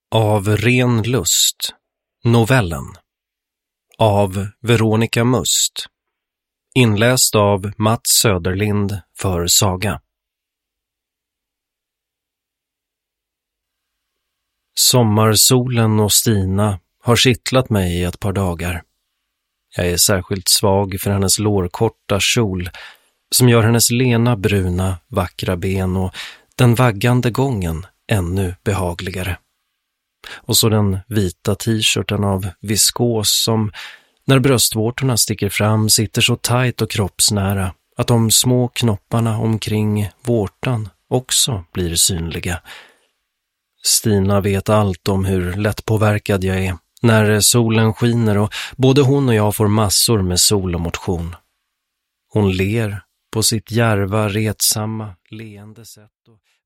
Av ren lust. Novellen. Av Veronica Must. Inläst av Mats Söderlind för Saga. Sommarsolen och Stina har kittlat mig i ett par dagar. Jag är särskilt svag för hennes lårkorta kjol som gör hennes lena, bruna, vackra ben och den vaggande gången ännu behagligare. Och så den vita t-shirten av viskos som, när bröstvårtorna sticker fram, sitter så tajt och kroppsnära att de små knopparna omkring vårtan också blir synliga. Stina vet allt om hur lättpåverkad jag är när solen skiner, och både hon och jag får massor med sol och motion. Hon ler på sitt djärva, retsamma, leende sätt och